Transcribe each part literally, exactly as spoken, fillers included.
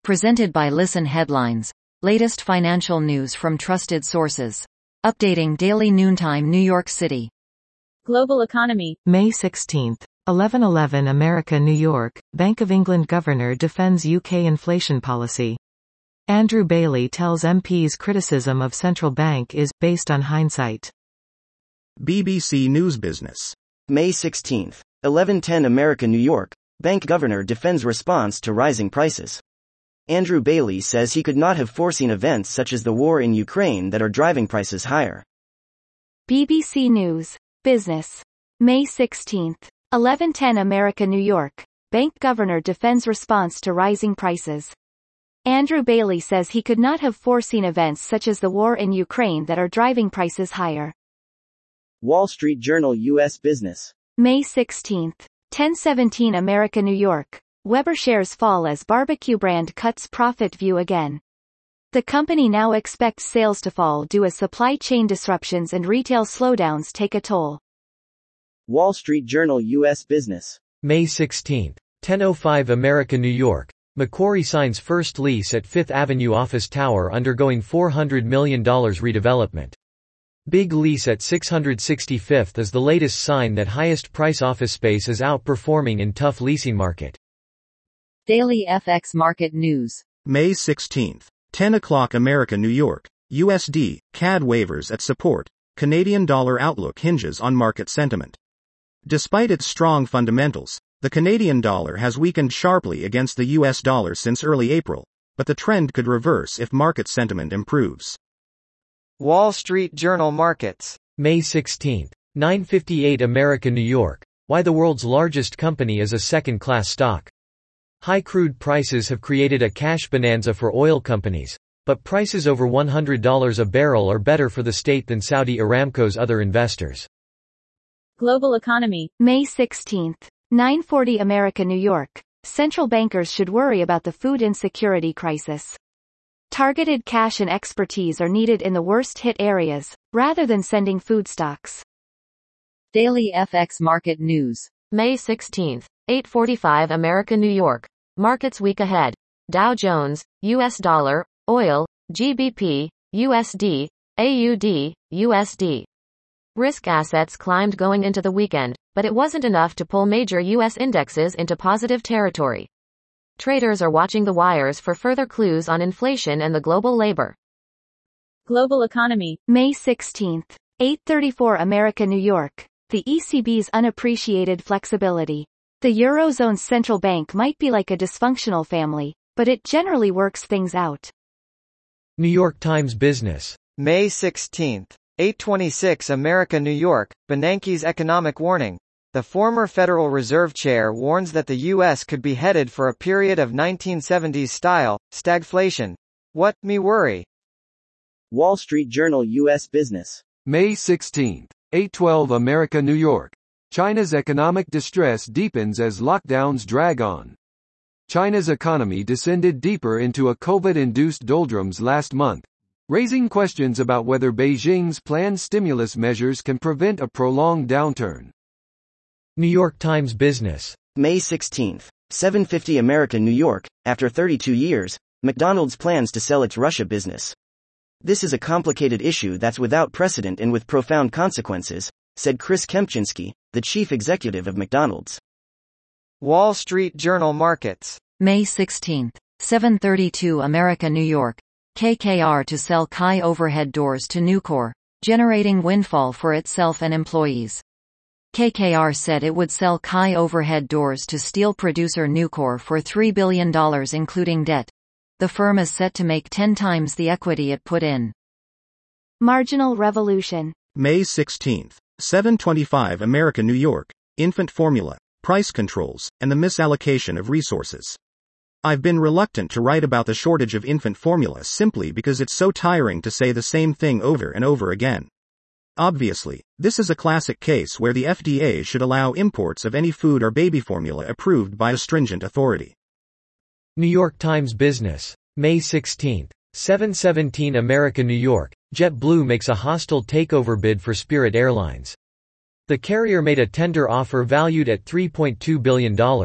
Presented by Listen Headlines. Latest financial news from trusted sources. Updating daily noontime New York City. Global economy. May sixteenth. eleven eleven America New York, Bank of England Governor defends U K inflation policy. Andrew Bailey tells M Ps criticism of central bank is based on hindsight. B B C News Business. May sixteenth. eleven ten America New York, Bank Governor defends response to rising prices. Andrew Bailey says he could not have foreseen events such as the war in Ukraine that are driving prices higher. B B C News. Business. May sixteenth. eleven ten America New York, Bank Governor defends response to rising prices. Andrew Bailey says he could not have foreseen events such as the war in Ukraine that are driving prices higher. Wall Street Journal U S Business. May sixteenth. ten seventeen America New York, Weber shares fall as barbecue brand cuts profit view again. The company now expects sales to fall due as supply chain disruptions and retail slowdowns take a toll. Wall Street Journal U S Business. May sixteenth. ten oh five America New York, Macquarie signs first lease at Fifth Avenue office tower undergoing four hundred million dollars redevelopment. Big lease at six hundred sixty-fifth is the latest sign that highest price office space is outperforming in tough leasing market. Daily F X Market News. May sixteenth. ten o'clock America New York, U S D, C A D waivers at support, Canadian dollar outlook hinges on market sentiment. Despite its strong fundamentals, the Canadian dollar has weakened sharply against the U S dollar since early April, but the trend could reverse if market sentiment improves. Wall Street Journal Markets. May sixteenth. nine fifty-eight America New York, why the world's largest company is a second-class stock. High crude prices have created a cash bonanza for oil companies, but prices over one hundred dollars a barrel are better for the state than Saudi Aramco's other investors. Global economy. May sixteenth. nine forty America New York, central bankers should worry about the food insecurity crisis. Targeted cash and expertise are needed in the worst-hit areas, rather than sending food stocks. Daily F X Market News. May sixteenth. eight forty-five America New York, markets week ahead. Dow Jones, U S dollar, oil, G B P, U S D, A U D, U S D. Risk assets climbed going into the weekend, but it wasn't enough to pull major U S indexes into positive territory. Traders are watching the wires for further clues on inflation and the global labor. Global economy. May sixteenth. eight thirty-four America New York, the E C B's unappreciated flexibility. The Eurozone's central bank might be like a dysfunctional family, but it generally works things out. New York Times Business. May sixteenth. eight twenty-six America New York, Bernanke's economic warning. The former Federal Reserve Chair warns that the U S could be headed for a period of nineteen seventies-style stagflation. What me worry? Wall Street Journal U S Business. May sixteenth. eight twelve America New York, China's economic distress deepens as lockdowns drag on. China's economy descended deeper into a COVID-induced doldrums last month, raising questions about whether Beijing's planned stimulus measures can prevent a prolonged downturn. New York Times Business. May sixteenth. seven fifty America New York, after thirty-two years, McDonald's plans to sell its Russia business. This is a complicated issue that's without precedent and with profound consequences, said Chris Kempczinski, the chief executive of McDonald's. Wall Street Journal Markets. May sixteenth. seven thirty-two America New York, K K R to sell Kai overhead doors to Nucor, generating windfall for itself and employees. K K R said it would sell Kai overhead doors to steel producer Nucor for three billion dollars including debt. The firm is set to make ten times the equity it put in. Marginal revolution. May sixteenth. seven twenty-five America New York, infant formula, price controls, and the misallocation of resources. I've been reluctant to write about the shortage of infant formula simply because it's so tiring to say the same thing over and over again. Obviously, this is a classic case where the F D A should allow imports of any food or baby formula approved by a stringent authority. New York Times Business. May sixteenth. seven seventeen America New York, JetBlue makes a hostile takeover bid for Spirit Airlines. The carrier made a tender offer valued at three point two billion dollars,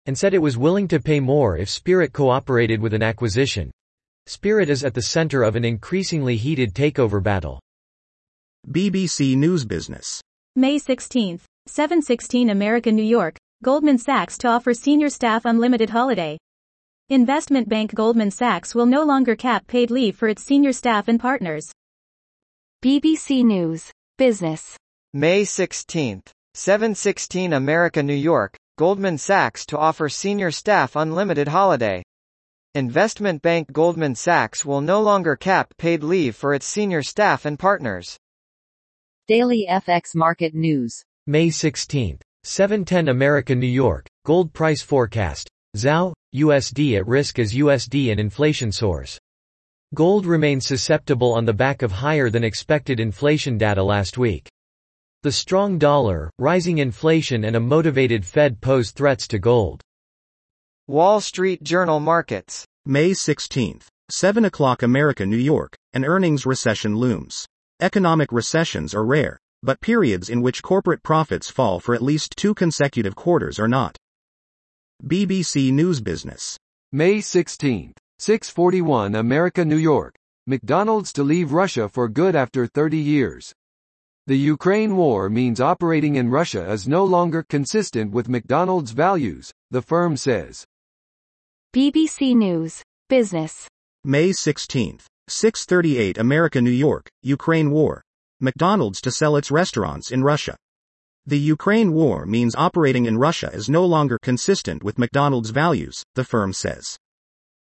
and said it was willing to pay more if Spirit cooperated with an acquisition. Spirit is at the center of an increasingly heated takeover battle. B B C News Business. May sixteenth, seven sixteen America, New York, Goldman Sachs to offer senior staff unlimited holiday. Investment bank Goldman Sachs will no longer cap paid leave for its senior staff and partners. B B C News. Business. May sixteenth, seven sixteen America, New York, Goldman Sachs to offer senior staff unlimited holiday. Investment bank Goldman Sachs will no longer cap paid leave for its senior staff and partners. Daily F X Market News. May sixteenth, seven ten America, New York, gold price forecast. Zhao, U S D at risk as U S D and inflation soars. Gold remains susceptible on the back of higher than expected inflation data last week. The strong dollar, rising inflation and a motivated Fed pose threats to gold. Wall Street Journal Markets. May sixteenth, seven o'clock America, New York, an earnings recession looms. Economic recessions are rare, but periods in which corporate profits fall for at least two consecutive quarters are not. B B C News Business. May sixteenth, six forty-one America, New York, McDonald's to leave Russia for good after thirty years. The Ukraine war means operating in Russia is no longer consistent with McDonald's values, the firm says. B B C News. Business. May sixteenth, six thirty-eight America, New York, Ukraine war. McDonald's to sell its restaurants in Russia. The Ukraine war means operating in Russia is no longer consistent with McDonald's values, the firm says.